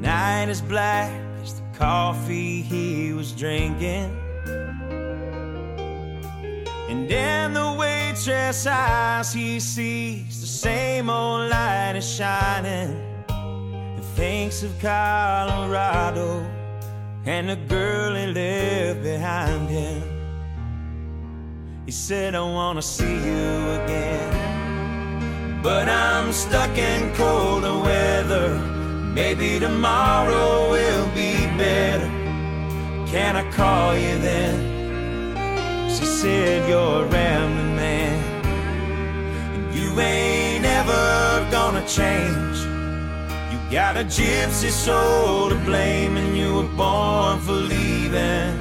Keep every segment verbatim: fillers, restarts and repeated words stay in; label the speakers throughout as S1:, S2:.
S1: night as black as the coffee he was drinking, and in the waitress' eyes he sees the same old light is shining, and thinks of Colorado and the girl he left behind him. He said, I wanna see you again, but I'm stuck in colder weather. Maybe tomorrow will be better. Can I call you then? She said, you're a rambling man, and you ain't ever gonna change. You got a gypsy soul to blame, and you were born for leaving.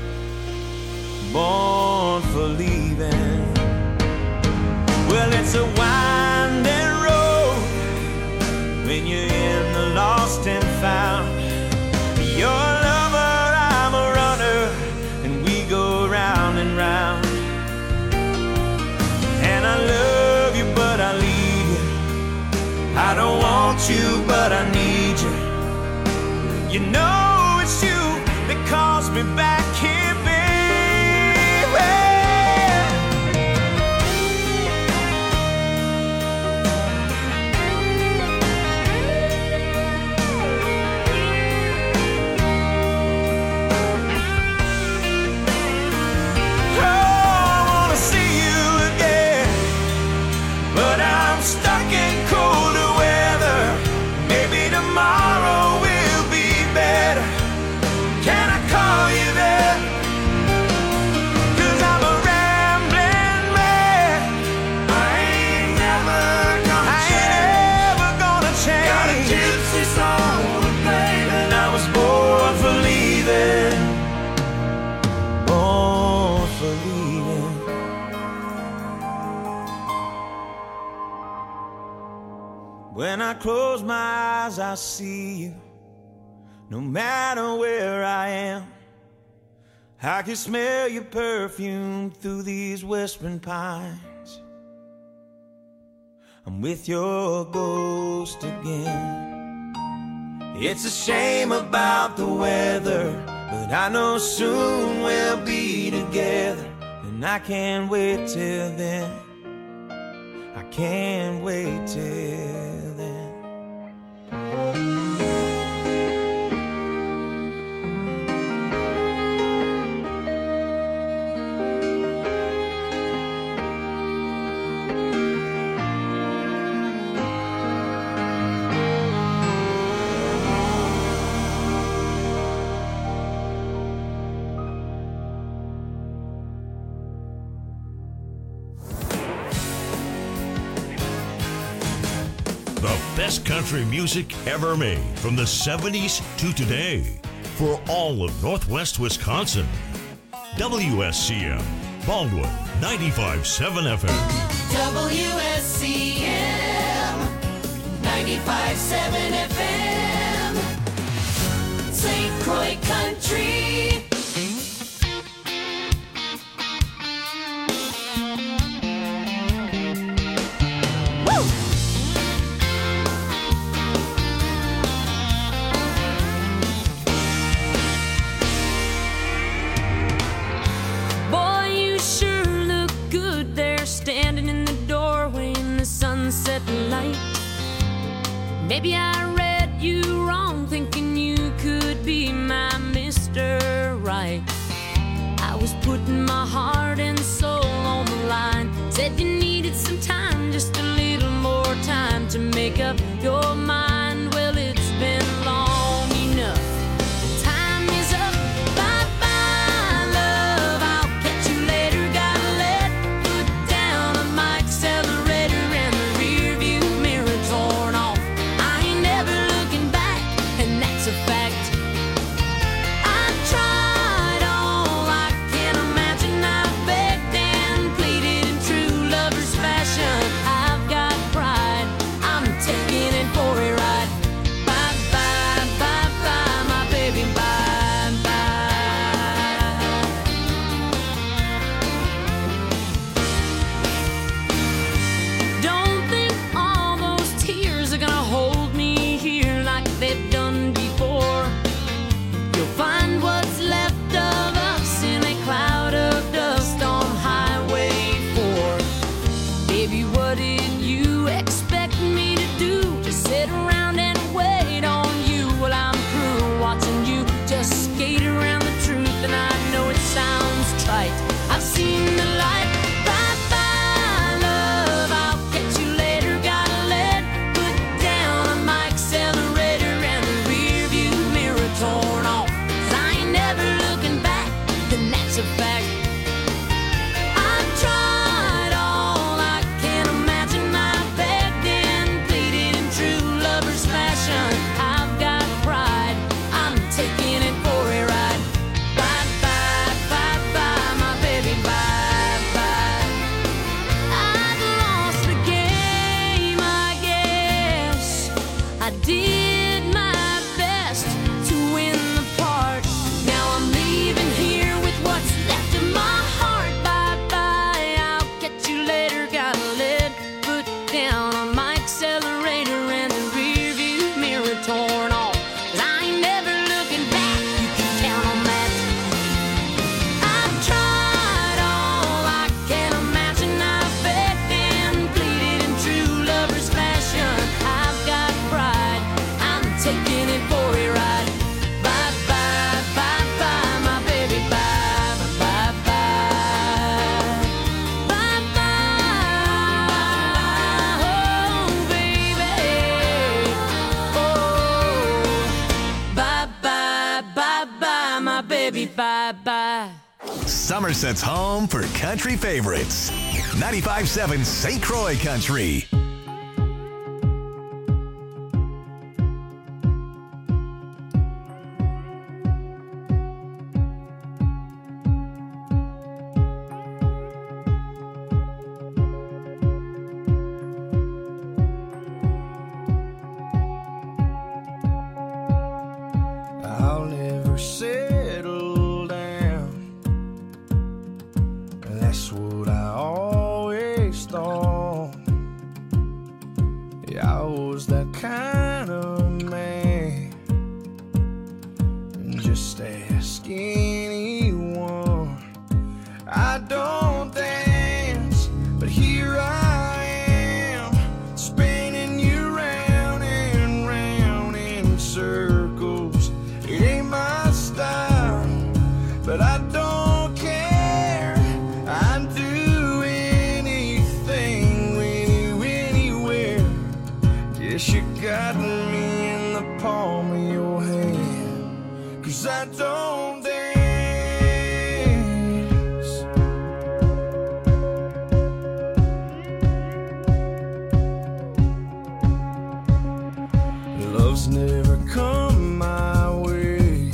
S1: Born for leaving. Well, it's a winding road when you're in the lost and found. You're a lover, I'm a runner, and we go round and round. And I love you, but I leave you. I don't want you, but I need you. You know it's you that calls me back here, baby. Stuck in colder weather. Maybe tomorrow will be better. Can I call you there? Cause I'm a rambling man. I ain't never gonna I change. Ain't ever gonna change. Got a gypsy soul, baby, and I was born for leaving. Born for leaving. When I close my eyes, I see you. No matter where I am, I can smell your perfume through these whispering pines. I'm with your ghost again. It's a shame about the weather, but I know soon we'll be together. And I can't wait till then. I can't wait till then.
S2: Best country music ever made from the seventies to today for all of Northwest Wisconsin. W S C M, Baldwin, ninety-five point seven F M.
S3: W S C M, ninety-five point seven F M. Saint Croix Country.
S4: Standing in the doorway in the sunset light. Maybe I read you wrong, thinking you could be my Mister Right. I was putting my heart and soul on the line. Said you needed some time, just a little more time to make up your mind. Well, it's been long enough. Time is up. Bye-bye, love. I'll catch you later. Gotta let foot down on my accelerator and the rear view mirror torn off. I ain't never looking back, and that's a fact. I tried all I can imagine. I begged I did my best to win the part. Now I'm leaving here with what's left of my heart. Bye-bye, I'll catch you later. Got a lead foot down on my accelerator and the rear view mirror torn off. 'Cause I ain't never looking back, you can count on that. I've tried all I can imagine. I've begged and pleaded in true lover's fashion. I've got pride, I'm taking it for a ride. Bye bye, bye bye, my baby, bye bye, bye bye, bye bye, oh baby, oh, bye bye, bye bye, my baby, bye bye.
S5: Somerset's home for country favorites. ninety-five point seven Saint Croix Country.
S1: I'll never settle down. That's what I always thought. Yeah, I was that kind of man. Just ask anyone. I don't dance, but here I am, spinning you round and round in circles. It ain't my style, but I don't care. I'd do anything with you anywhere. Guess you got me in the palm of your hand, 'cause I don't dance. Love's never come my way.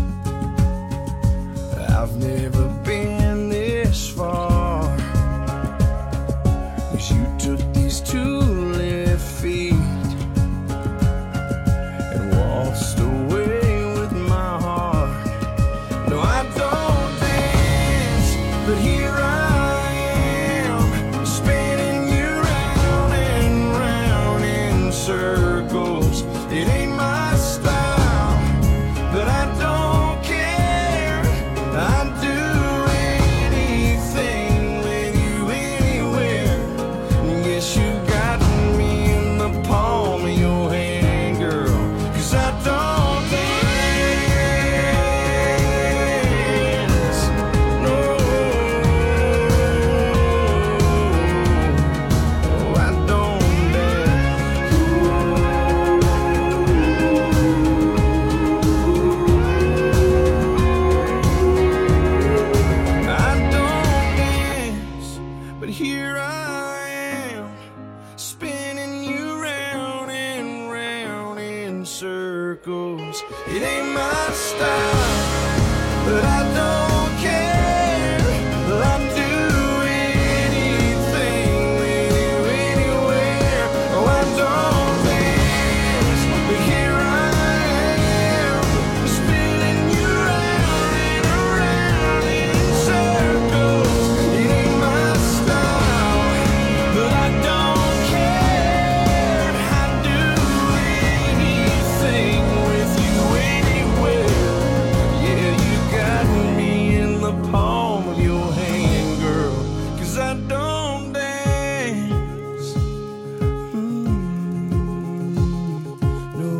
S1: I've never been this far, 'cause you took these two left feet and waltzed away with my heart. No, I don't dance, but here I am, spinning you round and round in circles. It ain't my style, but I don't care. I'd do anything with you anywhere. Guess you got me in the palm of your hand, girl, 'cause I don't dance. No, I don't dance. I don't dance, but here I am, spinning you round and round in circles. It ain't my style, but I don't care. I'd do anything with you anywhere. Oh, I don't dance, but here I am, spinning you round and around in circles. It ain't my style, but I don't care. I'd do anything with you anywhere. Yeah, you got me in the palm of your hand, girl, 'cause I don't dance. Mm, no.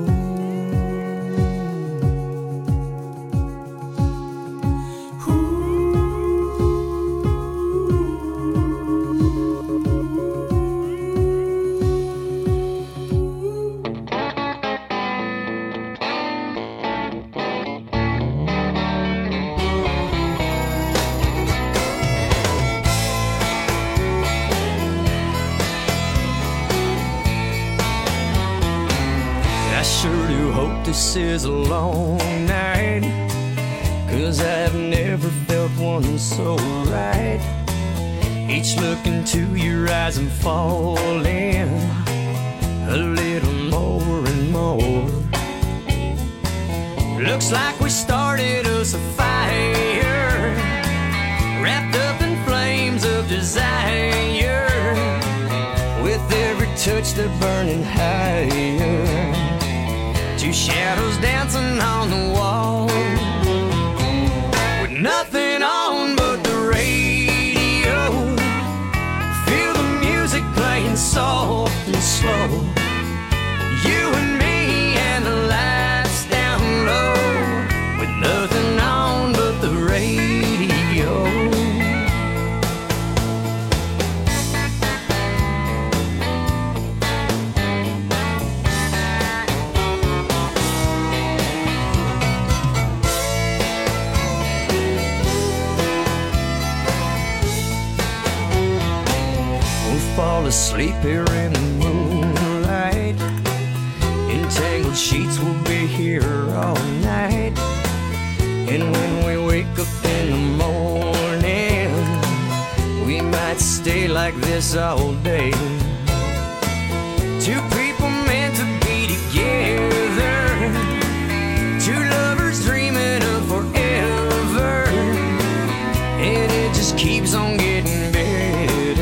S6: I sure do hope this is a long night, 'cause I've never felt one so right. Each look into your eyes, I'm falling a little more and more. Looks like we started us a fire, wrapped up in flames of desire. With every touch they're burning higher. Two shadows dancing on the wall, with nothing on but the radio. Feel the music playing soft and slow. You and me and the lights down low, with nothing on but the radio. Fall asleep here in the moonlight. Entangled sheets will be here all night. And when we wake up in the morning, we might stay like this all day. Two people meant to be together, two lovers dreaming of forever, and it just keeps on getting better.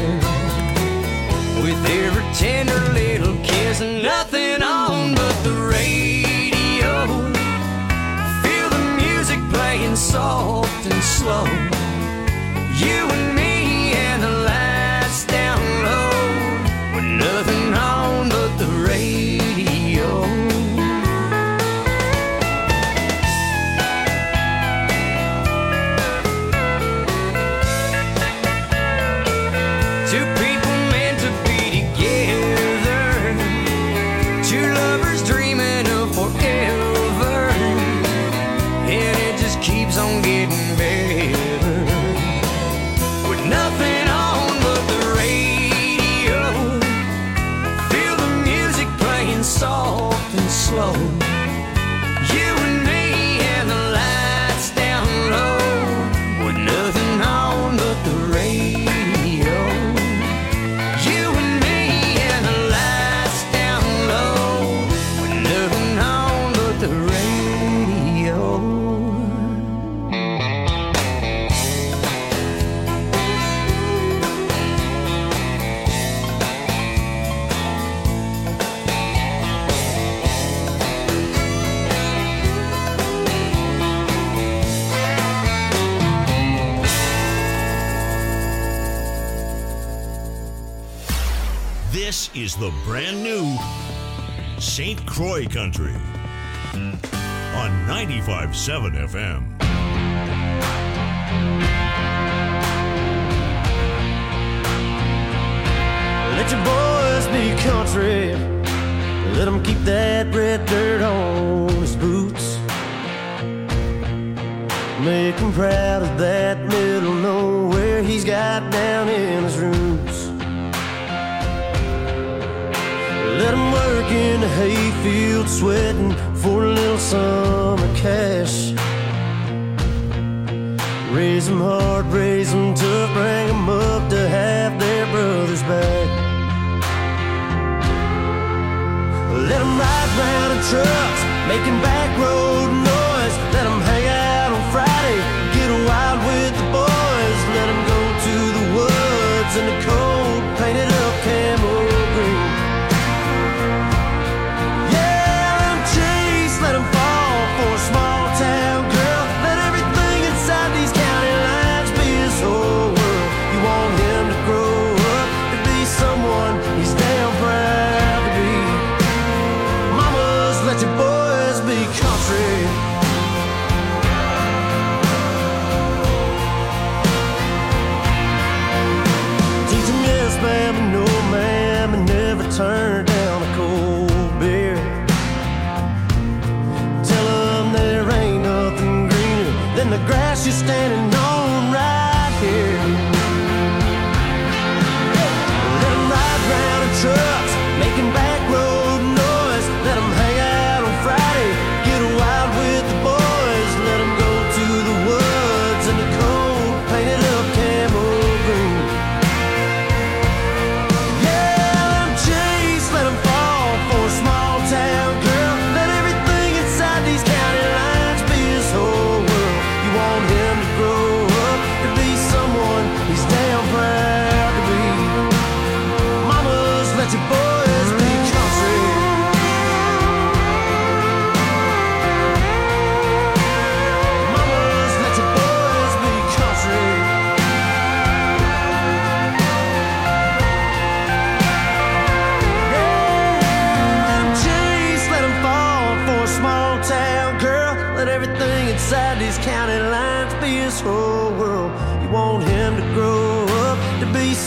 S6: With every tender little kiss, nothing on but the radio. Feel the music playing soft and slow. You and me and the lights down low, with nothing on but the radio. Two people meant to be together, two lovers dreaming of forever, and it just keeps on getting better. With nothing on but the radio, feel the music playing soft and slow. You and me and the lights down low, with nothing on but the radio.
S2: This is the brand new Saint Croix Country on ninety-five point seven F M.
S7: Let your boys be country. Let them keep that red dirt on his boots. Make him proud of that middle nowhere he's got down in his roots. Let him work in the hayfield, sweating for a little summer cash. Raise them hard, raise them tough, bring them up to have their brothers back. Let them ride round in trucks, making back road noise. Let them hang out on Friday, get wild with the boys. Let them go to the woods in the cold, painted up camel green. Let him fall for a small town girl. Let everything inside these county lines be his whole world. You want him to grow up to be someone he's damn proud to be. Mamas, let your boys be country.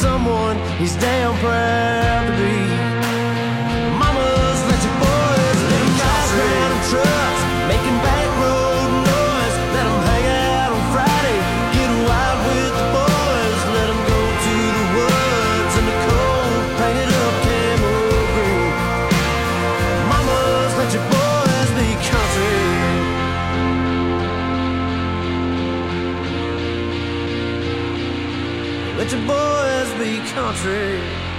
S7: someone he's damn proud to be. Mamas, let your boys let them ride around in trucks, making back road noise. Let them hang out on Friday, get wild with the boys. Let them go to the woods in the cold, painted up camo green. Mamas, let your boys be country. Let your boys be country.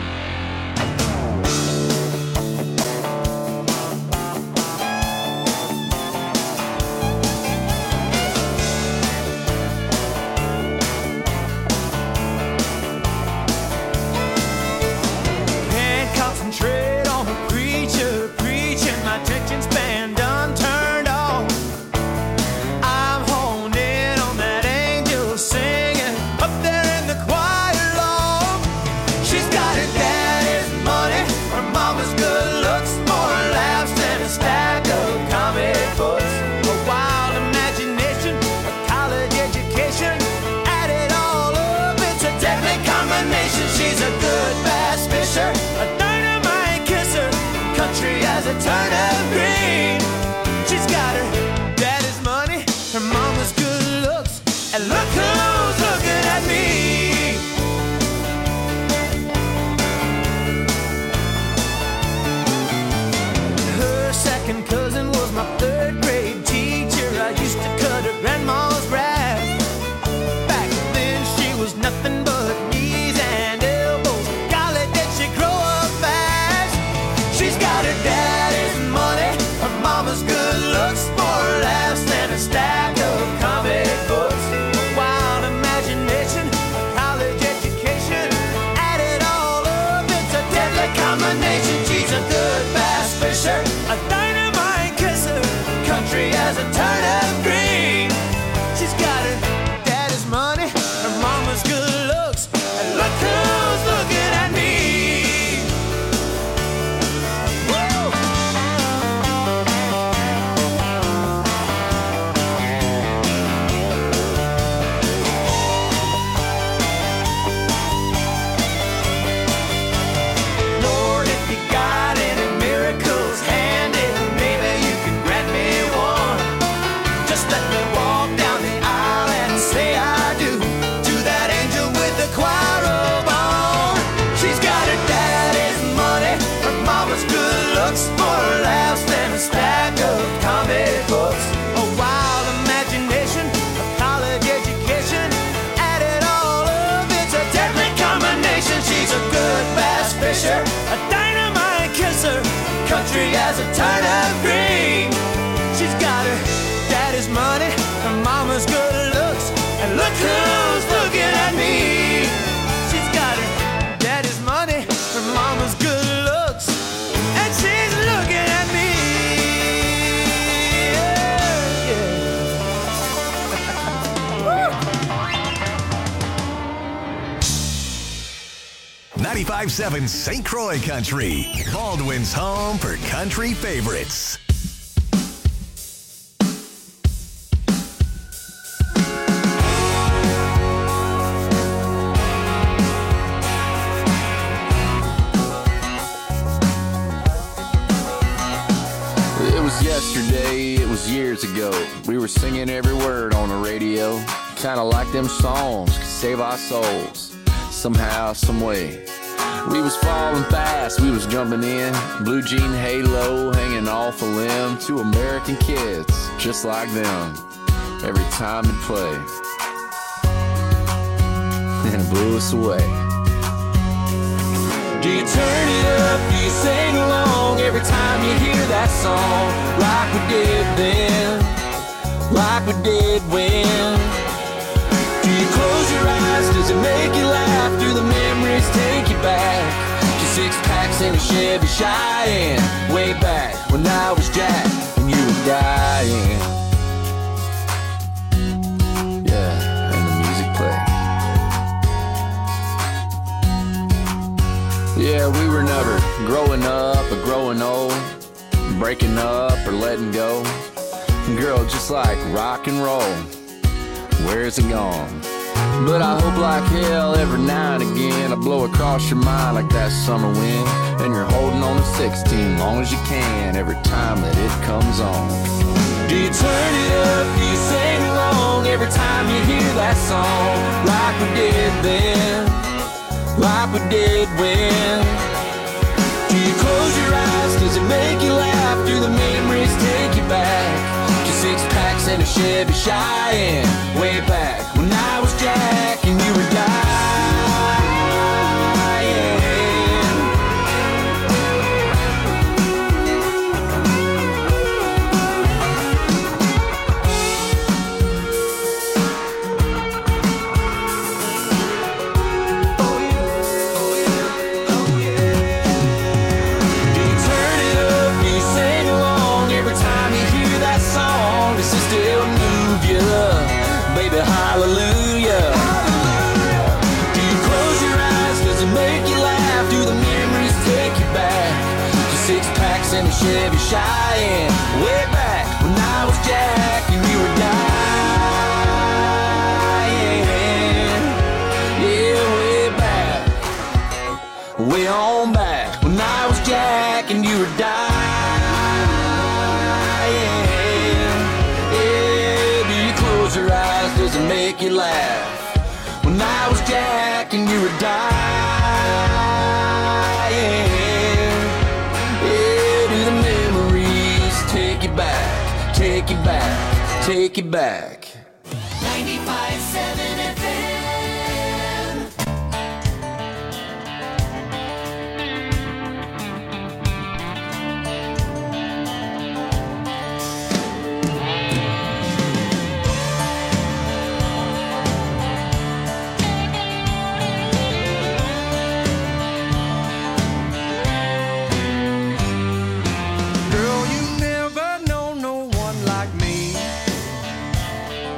S1: Can't concentrate on a preacher preaching. My attention span done turned off. I'm honed in on that angel singing up there in the choir loft. She's got her daddy's money, her mama's good looks, more laughs than a stack of comic books. A wild imagination, a college education, add it all up, it's a deadly combination. She's a good bass fisher, a dynamite kisser, country as a turnip green. She's got her daddy's money, her mama's good looks, and look who's looking at me. Her second cousin was my third grade teacher. I used to cut her grandma's grass. Back then she was nothing but knees and elbows. Golly, did she grow up fast? She's got her daddy's money, her mama's good looks, more laughs than a stack of comic books. A wild imagination, a college education, add it all up, it's a deadly combination. She's a good bass fisher, a dynamite kisser, country as a turnip green. She's got her daddy's money, her mama's good looks, and look who's looking at me. Woo! Lord, if you got any miracles handy, maybe you can grant me one. Just let me walk down the aisle and say I do to that angel with the choir robe on. She's got her daddy's money, her mama's good looks, more laughs than a stack of comic books. A wild imagination, a college education, add it all up, it's a deadly combination. She's a good bass fisher, a dynamite kisser, country as a turnip green. She's got her daddy's money, her mama's good looks, and look who's looking at me. She's got her daddy's money, her mama's good looks, and she's looking at me. Yeah, yeah.
S5: ninety-five point seven Saint Croix Country, Baldwin's home for country favorites.
S8: It was yesterday, it was years ago. We were singing every word on the radio. Kinda like them songs could save our souls. Somehow, some way. We was falling fast, we was jumping in. Blue jean halo hanging off a limb. Two American kids, just like them. Every time it played. And it blew us away.
S6: Do you turn it up? Do you sing along every time you hear that song? Like we did then, like we did when. Do you close your eyes? Does it make you laugh? Do the memories take you back to six packs in a Chevy Cheyenne? Way back when I was Jack and you were dying.
S8: Yeah, and the music played. Yeah, we were never growing up or growing old, breaking up or letting go. Girl, just like rock and roll, where's it gone? But I hope like hell every now and again I blow across your mind like that summer wind, and you're holding on to sixteen long as you can every time that it comes on. Do you turn it up, do you sing along every time you hear that song? Like we did then, like we did when. Do you close your eyes, does it make you laugh? Do the memories take you back to six packs and a Chevy Cheyenne, way back when I was Jack and you were dying? Oh yeah, oh yeah, oh yeah. Do you turn it up, do you sing along every time you hear that song? Does it still move you, baby, hallelujah? Do you close your eyes, does it make you laugh? Do the memories take you back to six packs and a Chevy Cheyenne, way back when I was Jack and you were dying? Yeah, way back, way on back when I was Jack and you were dying. Close your eyes, does it make you laugh? When I was Jack and you were dying. Yeah, do the memories take you back, take you back, take you back?
S3: ninety-five seven F M.
S1: Girl, you never know no one like me.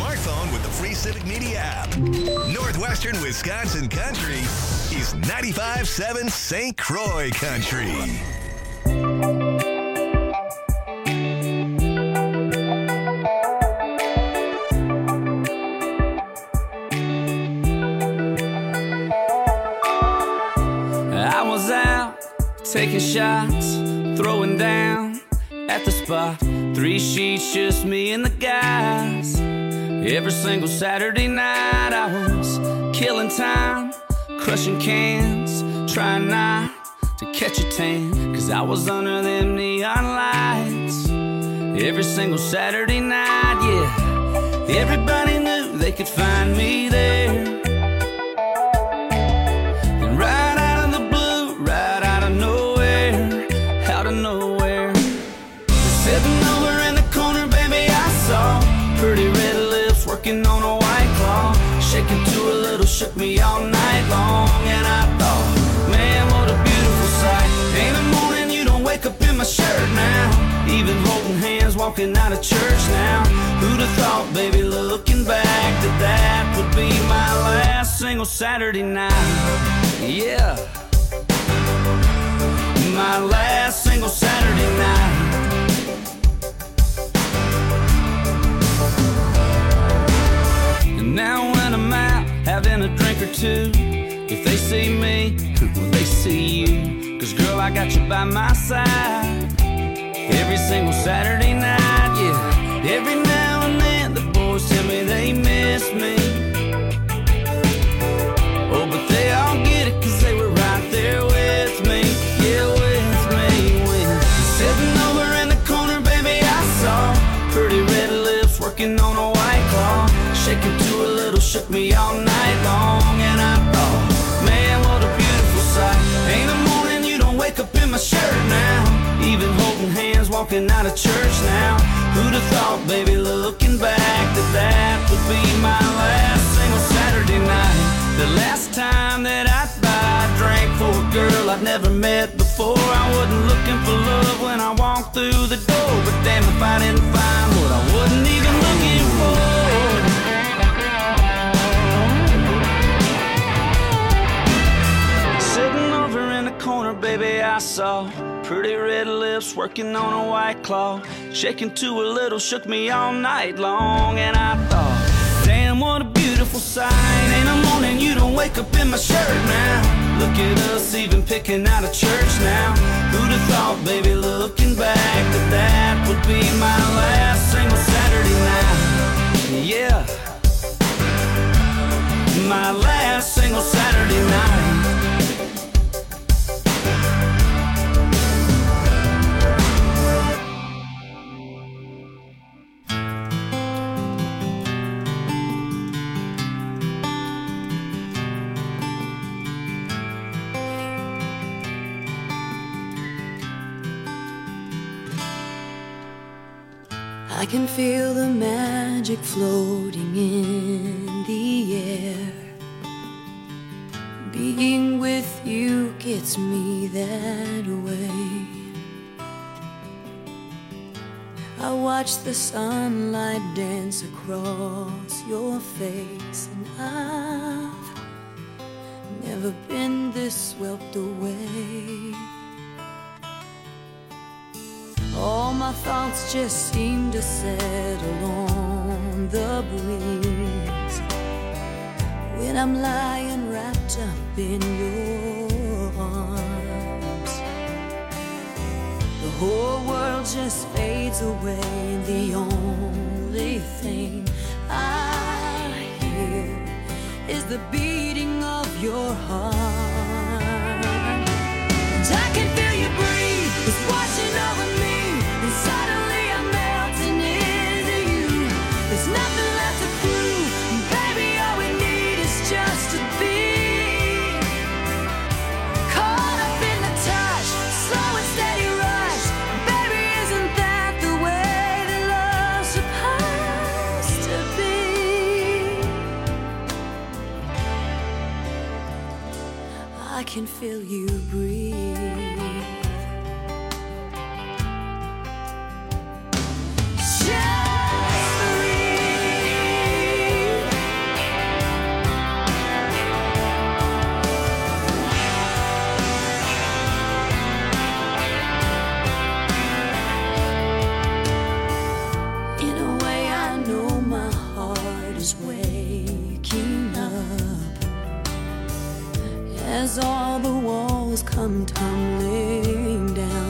S5: smartphone with the free Civic Media app. Northwestern Wisconsin Country is ninety-five point seven Saint Croix Country.
S6: I was out taking shots, throwing down at the spot. Three sheets, just me and the guys. Every single Saturday night I was killing time, crushing cans, trying not to catch a tan, cause I was under them neon lights. Every single Saturday night, yeah. Everybody knew they could find me there. And right out of the blue, right out of nowhere, out of nowhere, sitting over in the corner, baby, I saw pretty red lips working on a white claw, shaking to a little, shook me all night long. And I thought, man, what a beautiful sight. Ain't a morning you don't wake up in my shirt now, even holding hands walking out of church now. Who'd have thought, baby, looking back, that that would be my last single Saturday night. Yeah, my last single Saturday night. And now when I'm out having a drink or two, if they see me, well, they see you. Cause girl, I got you by my side every single Saturday night, yeah. Every now and then the boys tell me they miss me. Oh, but they all get it cause they were right there with me. Yeah, with me. When sitting over in the corner, baby, I saw pretty red lips working on a white claw, shaking to a little, shook me all night long. And I thought, man, what a beautiful sight. Ain't a morning you don't wake up in my shirt now, even holding hands walking out of church now. Who'd have thought, baby, looking back, that that would be my last single Saturday night. The last time that I buy a drink for a girl I'd never met before. I wasn't looking for love when I walked through the door, but damn if I didn't find what I wasn't even looking for. Sitting over in the corner, baby, I saw pretty red lips working on a white claw, shaking to a little, shook me all night long. And I thought, damn, what a beautiful sight. Ain't a morning you don't wake up in my shirt now. Look at us even picking out of church now. Who'd have thought, baby, looking back, that that would be my last single Saturday night. Yeah, my last single Saturday night.
S4: I can feel the magic floating in the air. Being with you gets me that way. I watch the sunlight dance across your face, and I've never been this swept away. All my thoughts just seem to settle on the breeze when I'm lying wrapped up in your arms. The whole world just fades away, and the only thing I hear is the beating of your heart. And I can feel you breathe, it's washing over me. And suddenly I'm melting into you. There's nothing left to prove. Baby, all we need is just to be caught up in the touch, slow and steady rush. Baby, isn't that the way that love's supposed to be? I can feel you breathe. Just breathe. waking up as all the walls come tumbling down,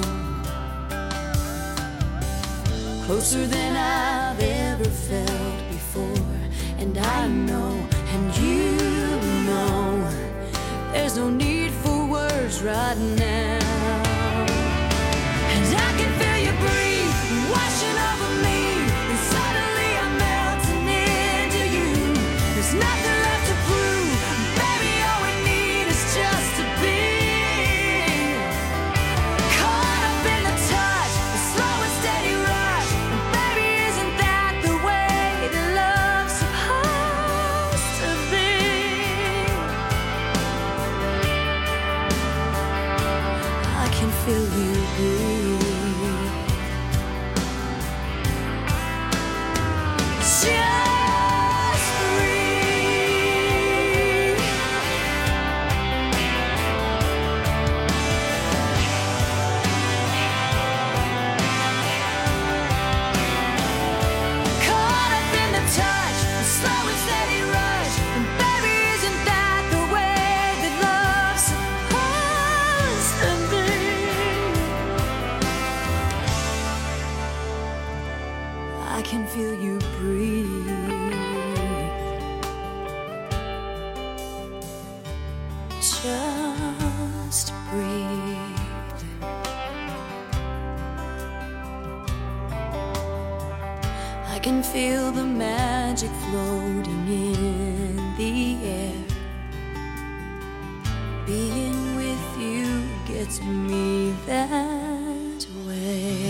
S4: closer than I've ever felt before. And I know, and you know, there's no need for words right now. And I can feel you breathe, washing over me, and suddenly I'm melting into you. There's nothing left to prove, baby, all we need is just to be caught up in the touch, the slow and steady rush. And baby, isn't that the way that love's supposed to be? I can feel you breathe. Just breathe. Caught up in the touch, the slow and steady rush. And baby, isn't that the way that love's supposed to be? I can feel you breathe. Just breathe. I can feel the magic floating in the air. Being with you gets me that way.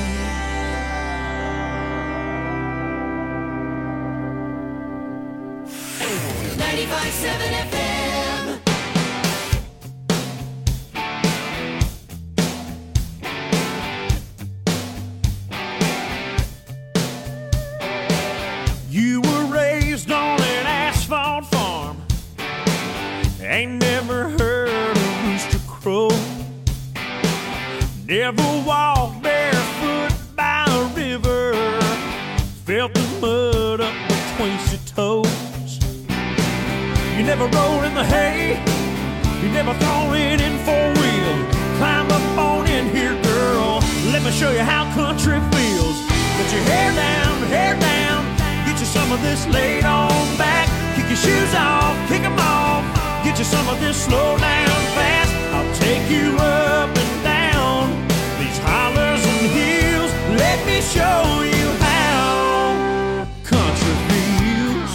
S3: ninety-five seven F M.
S9: You were raised on an asphalt farm. Ain't never heard a rooster crow. Never walked barefoot by a river. Felt the mud up between your toes. You never rolled in the hay. You never thrown it in four wheel. Climb up on in here, girl. Let me show you how country feels. Put your hair down, hair down. Get you some of this laid on back. Kick your shoes off, kick them off. Get you some of this slow down fast. I'll take you up and down these hollers and hills. Let me show you how country feels.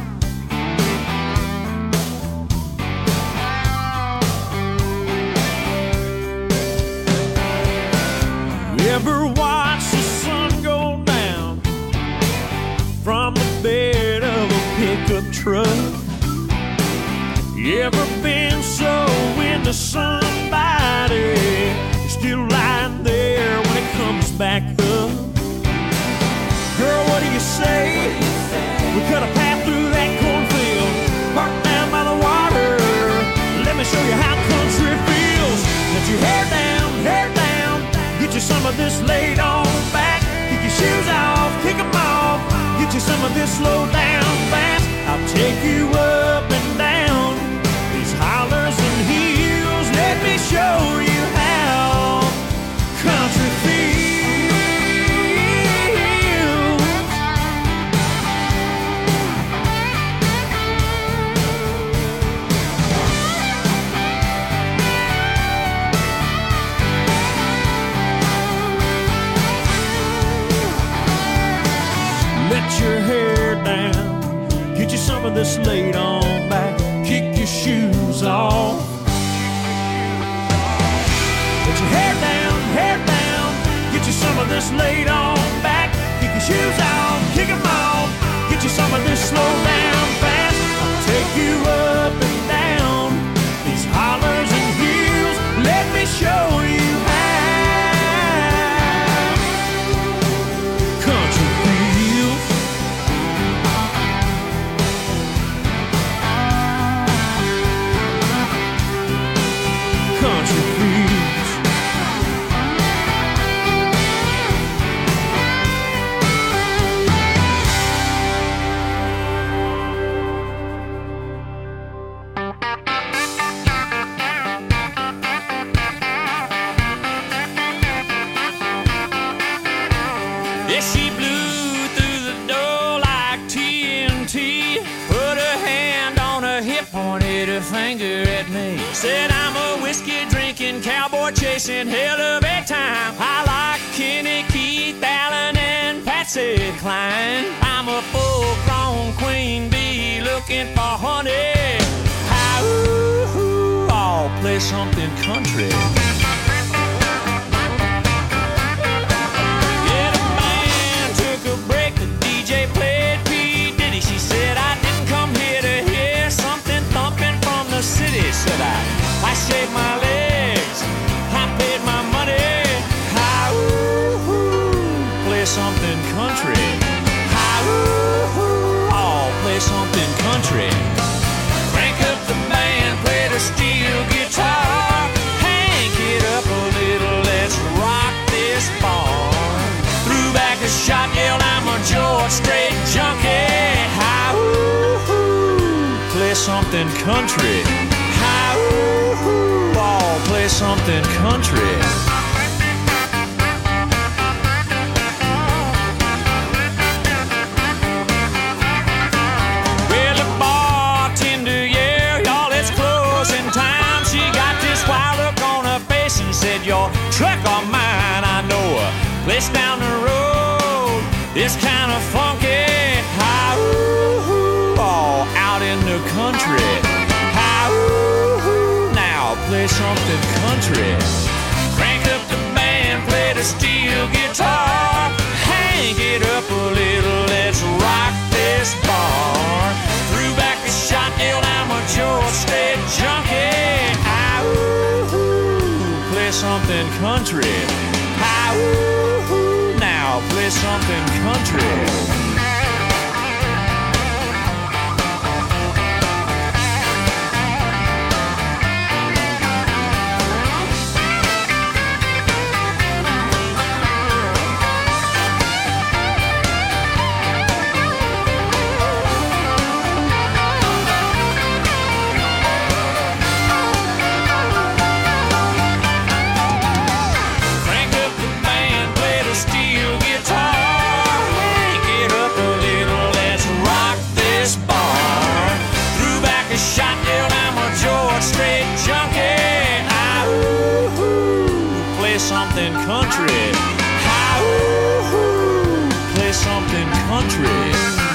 S9: You ever watch the sun go down from the bed of a pickup truck? You ever been so into somebody you're still lying there when it comes back up? Girl, what do you say? We cut a path through that cornfield, parked down by the water. Let me show you how country feels. Let your hair down, hair down. Get you some of this laid on back. Kick your shoes off, kick them off. Get you some of this slow down fast. I'll take you up and down these hollers and hills. Let me show you how country feels. Let your hair down. Get you some of this laid on back. Kick your shoes off. Let your hair down, hair down. Get you some of this laid on back. Kick your shoes off, kick them off. Get you some of this slow down fast. I'll take you up and down these hollers and hills. Let me show you how country feels. Country feels. pointed a finger at me. Said I'm a whiskey drinking, cowboy chasing, hell of a time. I like Kenny, Keith, Allen, and Patsy Cline. I'm a full-grown queen bee looking for honey. Hi-ooh, I'll play something country. Yeah, the band took a break, the D J played P. Diddy. She said I didn't come here to hear something thumping from the city. Said I, I shaved my legs, I paid my money. Hi-ooh, play something country. Hi-ooh, I'll play something country. Crank up the band, play the steel guitar. Hank it up a little, let's rock this bar. Threw back a shot, yelled I'm a George Strait junkie. Hi-ooh, play something country. Hi-ooh, I'll play something country. Well, the bartender, yeah, y'all, it's closing time. She got this wild look on her face and said, your truck or mine, I know a place down the road. It's kind of funky. Hi-ooh, all out in the country. Hi-ooh, now play something country. Crank up the band, play the steel guitar. Hang it up a little, let's rock this bar. Threw back a shot, yelled I'm a George Strait junkie. Hi-ooh, play something country. Hi-ooh, now play something country. Something country. Hi-ooh, play something country.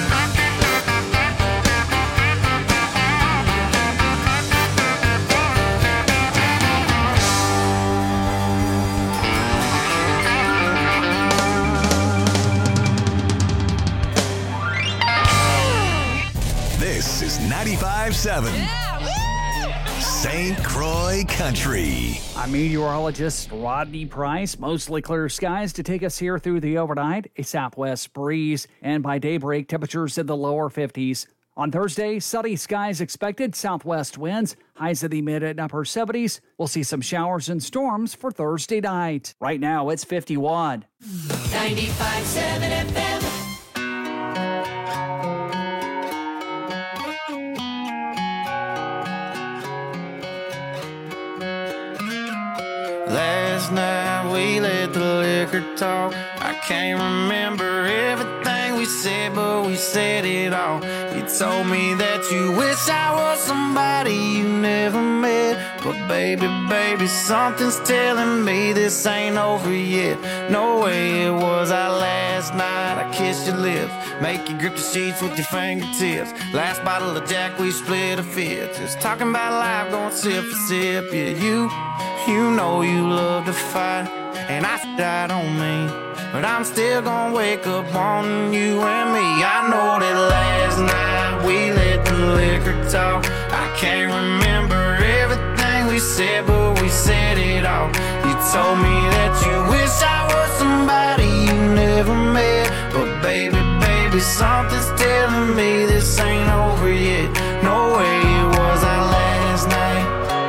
S5: This is ninety-five seven Saint Croix Country.
S10: I'm meteorologist Rodney Price. Mostly clear skies to take us here through the overnight. A southwest breeze, and by daybreak, temperatures in the lower fifties. On Thursday, sunny skies expected, southwest winds, highs in the mid and upper seventies. We'll see some showers and storms for Thursday night. Right now, it's fifty-one.
S3: ninety-five seven F M.
S11: Last night we let the liquor talk. I can't remember everything we said, but we said it all. You told me that you wish I was somebody you never met. But baby, baby, something's telling me this ain't over yet. No way it was our last night. I kissed your lips, make you grip the sheets with your fingertips. Last bottle of Jack, we split a fifth. Just talking about life, going sip for sip. Yeah, you, you know you love to fight, and I died on me. But I'm still gonna wake up on you and me. I know that last night we let the liquor talk. I can't remember everything we said, but we said it all. You told me that you wish I was somebody you never met. But baby, baby, something's telling me this ain't over yet. No way it was our last night.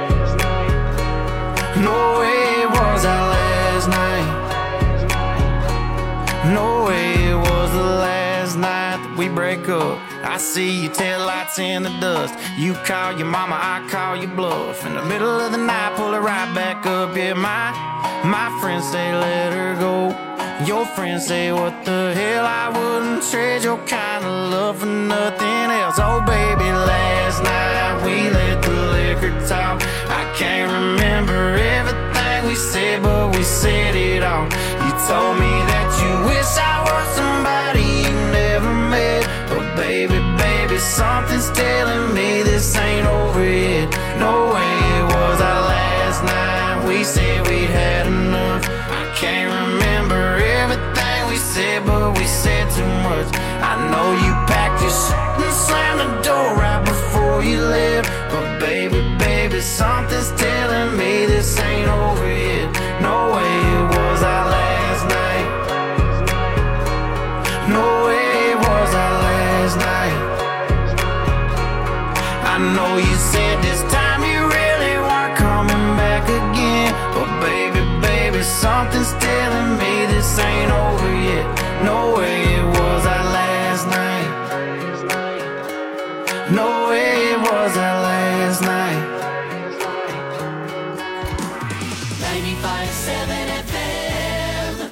S11: No way it was our last night. No way it was the last night that we break up. I see your taillights in the dust. You call your mama, I call your bluff. In the middle of the night, pull her right back up. Yeah, my, my friends say let her go. Your friends say what the hell, I wouldn't trade your kind of love for nothing else. Oh baby, last night we let the liquor talk. I can't remember everything we said, but we said it all. You told me that you wish I were somebody you never met, but baby, baby, something's telling me this ain't over yet. No way it was our last night. We said we'd had enough. I can't remember everything we said, but we said too much. I know you packed your shit and slammed the door right before you left, but baby, baby, something's telling me this ain't over yet. No way it was our last night. No way it was our last night. I know you said this time you really weren't coming back again, but baby, baby, something's telling me this ain't over yet. No way it was our last night. No way it was our last night.
S3: ninety-five seven F M.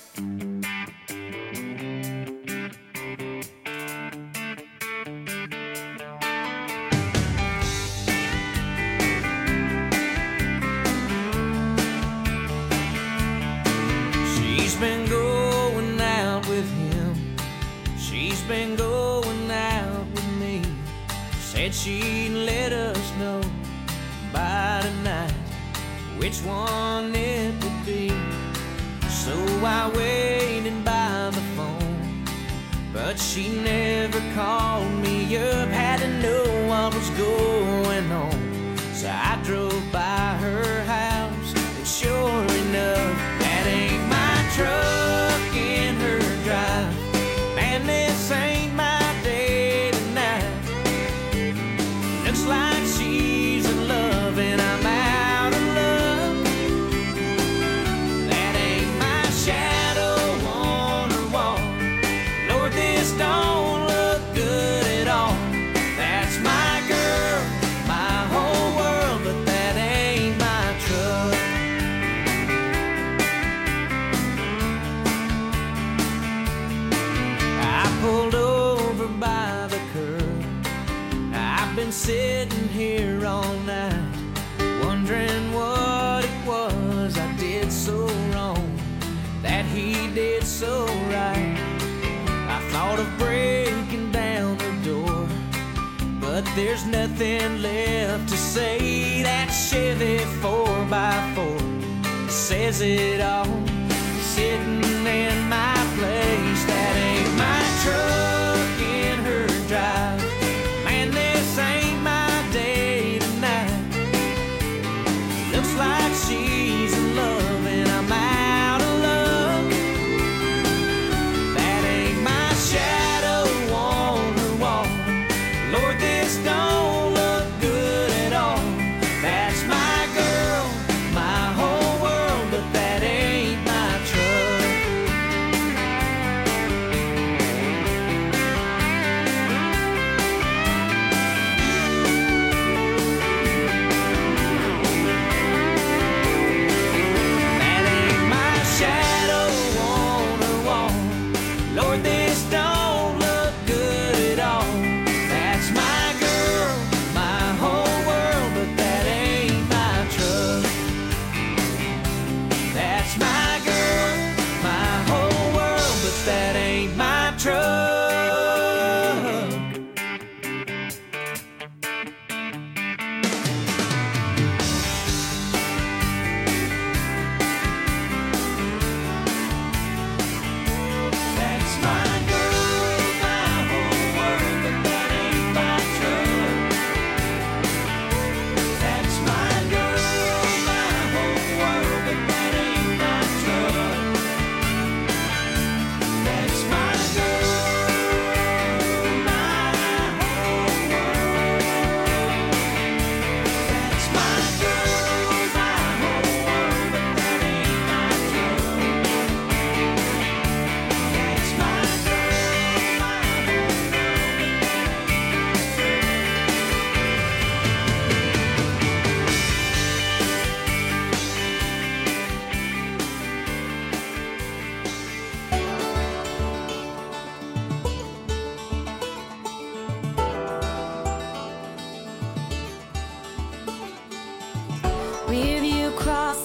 S6: She's been going out with him. She's been going out with me. Said she'd let us know by tonight which one it would be. So I waited by the phone, but she never called me up. Had to know what was going on, so I drove by her house, and sure enough, that ain't my truck in her drive. Man, this ain't my day tonight. Looks like she's in love and I'm out of luck. That ain't my shadow on her wall. Lord, this don't look good at all. That's my girl, my whole world, but that ain't my truck. I pulled over by the curb. I've been sitting here all night, wondering what it was I did so wrong, that he did so right. I thought of breaking down the door, but there's nothing left to say. That Chevy four by four says it all, sitting in my place. That ain't my truck in her drive. Man, this ain't my day tonight. Looks like she's in love and I'm out of luck. That ain't my shadow on her wall. Lord, this don't look good at all. That's my girl, my whole world, but that ain't my truck. That ain't my shadow on her wall. Lord, this don't look good at all. That's my girl,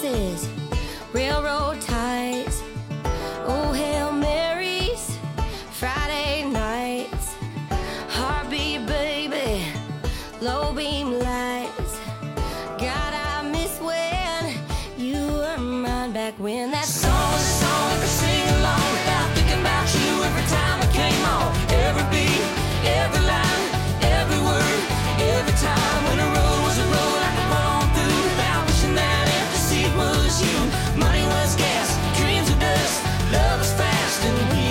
S12: kisses, railroad ties, oh Hail Marys, Friday nights, heartbeat baby, low beam lights. God, I miss when you were mine back when that song was a song I could sing along without thinking about you every time it came on. Every beat, every line, every word, every time when a road was a road I could run on through without wishing that empty seat was you. Money was gas, dreams were dust, love was fast, and we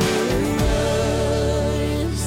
S12: were us.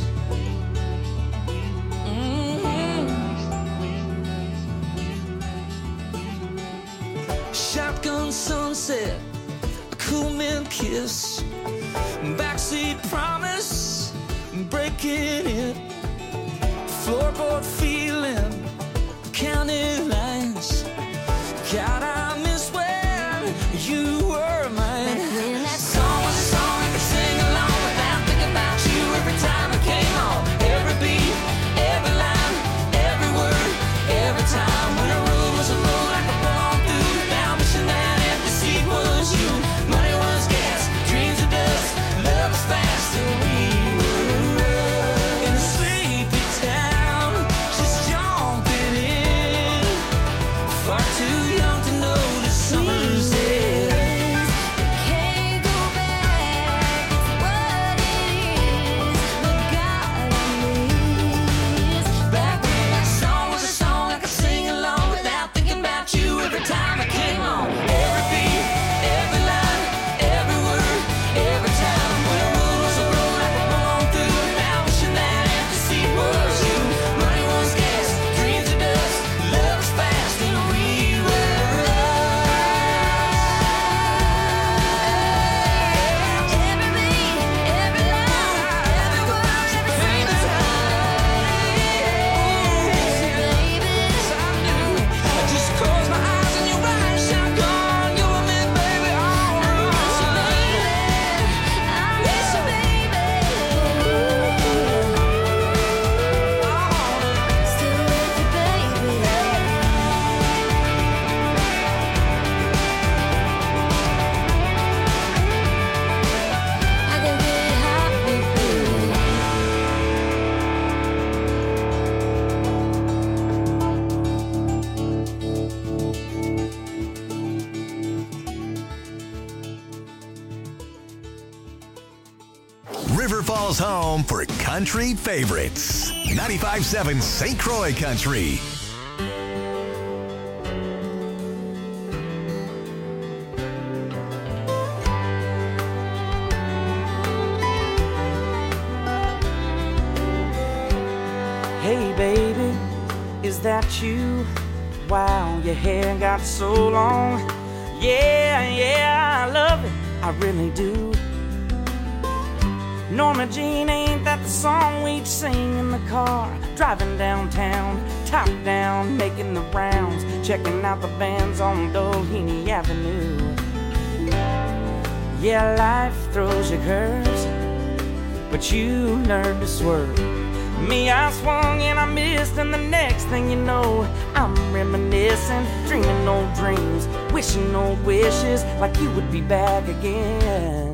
S12: Mm-hmm.
S13: Shotgun sunset, a cool mint kiss, backseat promise, breaking it, floorboard feeling, county lines. God, I miss when you were mine.
S12: When that
S13: song was a song I could sing along without thinking about you every time it came on. Every beat, every line, every word, every time when a road was a road I could walk through without wishing that empty seat was you. Money was gas, dreams were dust, love was fast, and we were in a sleepy town, just jumping in, far too young to notice summer's end.
S12: can't go back, it's what it is, but God, I miss
S13: Back when that song was a song I could sing along without thinking about you every time it came on. Every beat, every line, every word, every time when a road was a road I could run on through without wishing that empty seat was you. Money was gas, dreams were dust, love was fast, and we were
S12: every beat, every line, every word, every single
S13: I just close my eyes and you're right, shotgun, you and me, baby, all right.
S12: I miss you, baby. Still with you, baby. I can get hot with you.
S5: River Falls home for country favorites. ninety-five point seven Saint Croix Country.
S14: Hey baby, is that you? Wow, your hair got so long. Yeah, yeah, I love it, I really do. Norma Jean, ain't that the song we'd sing in the car? Driving downtown, top down, making the rounds, checking out the bands on Doheny Avenue. Yeah, life throws you curves, but you learn to swerve. Me, I swung and I missed, and the next thing you know, I'm reminiscing, dreaming old dreams, wishing old wishes like you would be back again.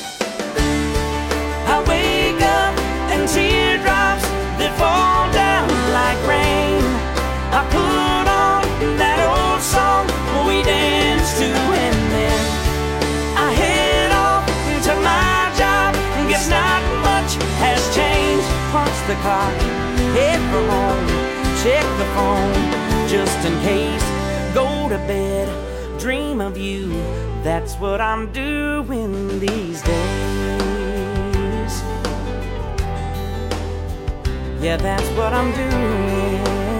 S14: I wake up and teardrops that fall down like rain. I put on that old song we danced to, and then I head off to my job. Guess not much has changed. Punch the clock, head for home, check the phone just in case. Go to bed, dream of you. That's what I'm doing these days. Yeah, that's what I'm doing.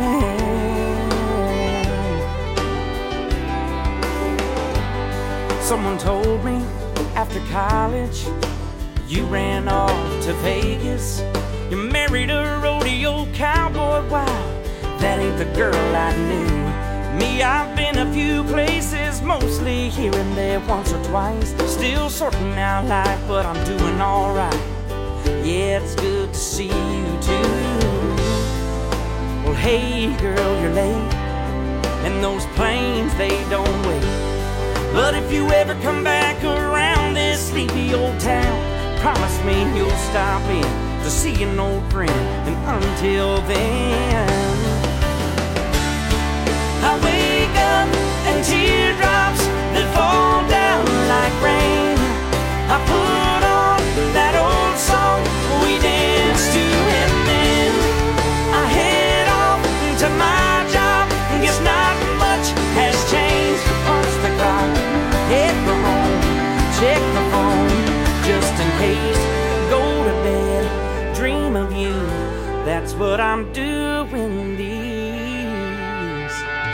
S14: Someone told me after college you ran off to Vegas. You married a rodeo cowboy. Wow, that ain't the girl I knew. Me, I've been a few places, mostly here and there, once or twice. Still sorting out life, but I'm doing alright. Yeah, it's good to see you too. Well, hey girl, you're late, and those planes, they don't wait. But if you ever come back around this sleepy old town, promise me you'll stop in to see an old friend. And until then, I wake up and teardrops that fall down like rain. I put on that old song we danced to, and then I head off to my job. Guess not much has changed. Punch the clock, hit the home, check the phone just in case. Go to bed, dream of you. That's what I'm doing these.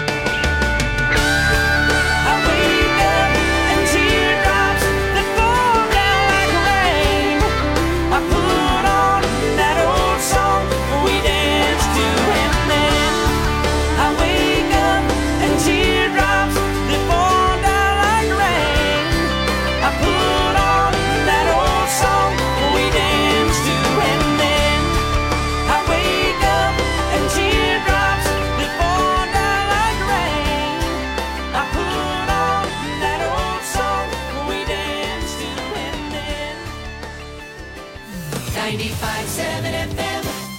S14: I wake up and teardrops that fall down like rain. I put on that old song we danced to, and then I wake up and teardrops that fall down like rain. I put on that old song we danced to, and then I wake up and teardrops that fall down like rain. I put on that old song we danced to, and then
S3: ninety-five seven F M.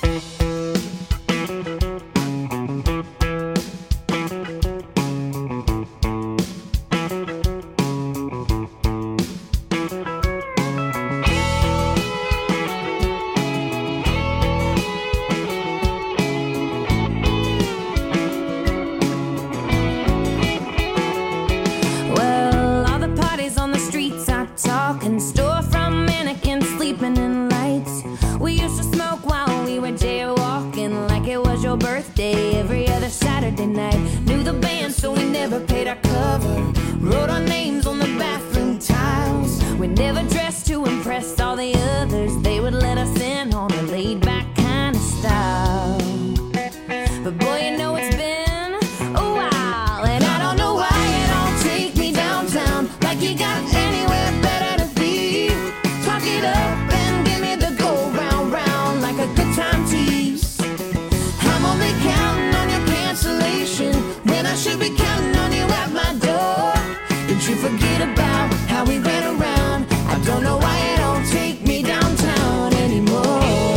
S12: Well, all the parties on the streets are talking, storefront mannequins sleeping in lights. We used to smoke while we were jaywalking, like it was your birthday every other Saturday night. Knew the band, so we never paid our cover. Wrote our names on the bathroom tiles. We never dressed to impress all the others. They would let us in on a laid-back kind of style. But boy, you know it's been a while, and I don't know why you don't take me downtown like you got anywhere better to be. Talk it up and give me the go round round like a good time tease. I'm only counting on your cancellation when I should be counting on you at my door. Did you forget about how we ran around? I don't know why you don't take me downtown anymore.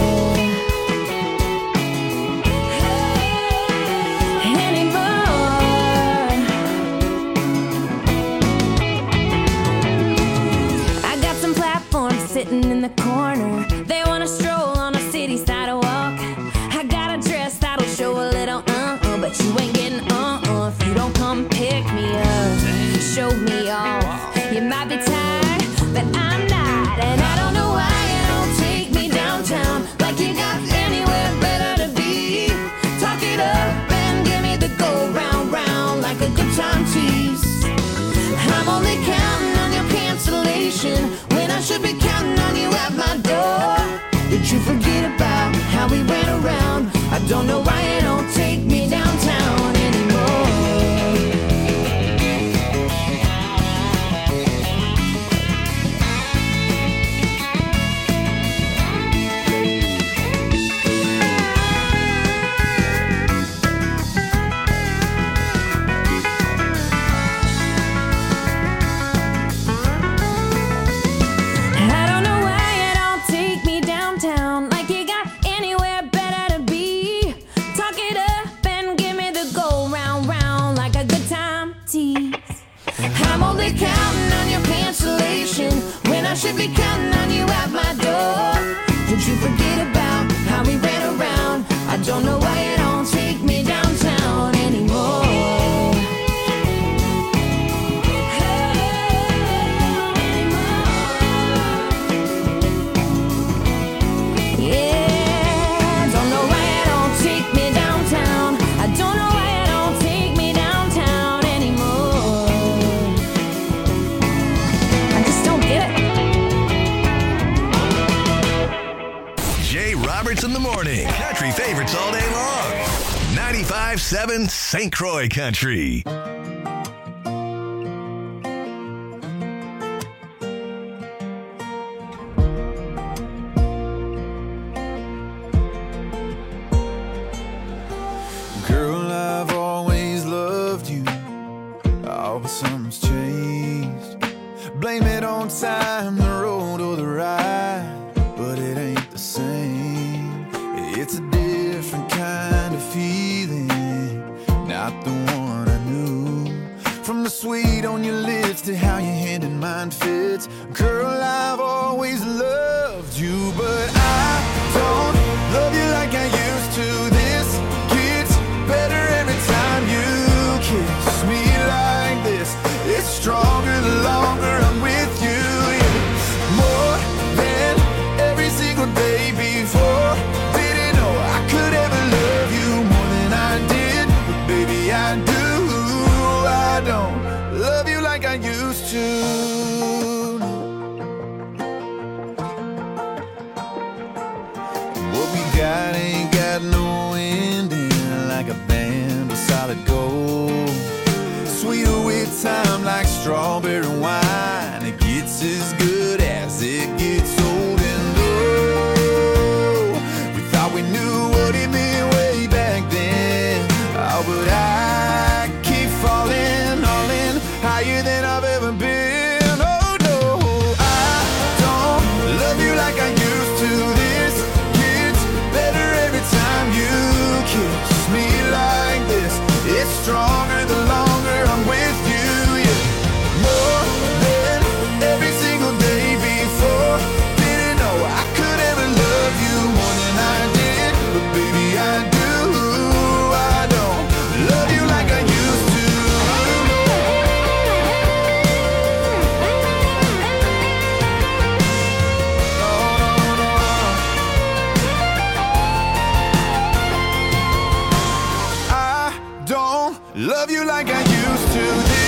S12: Sitting in the corner, they wanna stroll on a city sidewalk. I got a dress that'll show a little uh-uh, but you ain't getting uh-uh if you don't come pick me up, show me off. You might be tired, but I'm not, and I don't know why you don't take me downtown like you got anywhere better to be. Talk it up and give me the go round round like a good time tease. I'm only counting on your cancellation when I should be counting on you at my door. Did you forget about how we ran around? I don't know why you don't take me downtown anymore. Counting on your cancellation when I should be counting on you at my door. Did you forget about how we ran around? I don't know why you don't take me downtown anymore. Yeah, I don't know why you don't take me downtown. I don't know why you don't take me downtown anymore. I just don't get it.
S5: Jay Roberts in the morning. Country favorites all day long. ninety-five seven Saint Croix Country.
S11: Girl, I've always loved you. Oh, but something's changed.
S1: blame it on time, the road or the ride, but it ain't the same. It's a different kind of feeling, not the one I knew. From the sweet on your lips to how your hand in mine fits, girl, I've always loved you, but I don't love you like I used to. This gets better every time you kiss me like this. It's stronger the longer I'm with you, yeah. More than every single day before. Didn't know I could ever love you more than I did, but baby I do. I don't love you like I used to. What we got ain't got no ending, like a band of solid gold. Sweeter with time like strawberry wine. It gets as good as it gets old. And oh, we thought we knew what it meant way back then. Oh, but I keep falling, all in, higher than I've ever been. Oh no, I don't love you like I used to. This gets better every time you kiss me like this. It's stronger the longer I'm with you, yeah. More than every single day before. Didn't know I could ever love you more than I did, but baby I do. I don't love you like I used to. I don't love you like I used to.